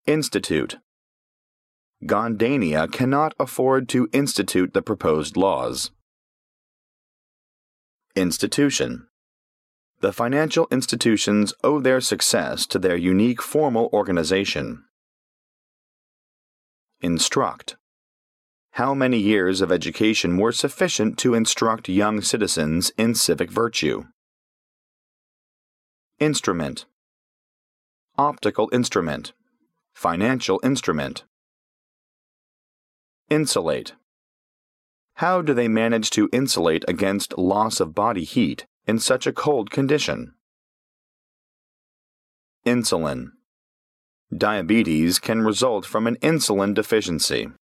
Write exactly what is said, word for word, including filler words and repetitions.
Institute. Gondania cannot afford to institute the proposed laws. Institution. The financial institutions owe their success to their unique formal organization. Instruct. How many years of education were sufficient to instruct young citizens in civic virtue? Instrument. Optical instrument. Financial instrument. Insulate. How do they manage to insulate against loss of body heat in such a cold condition? Insulin. Diabetes can result from an insulin deficiency.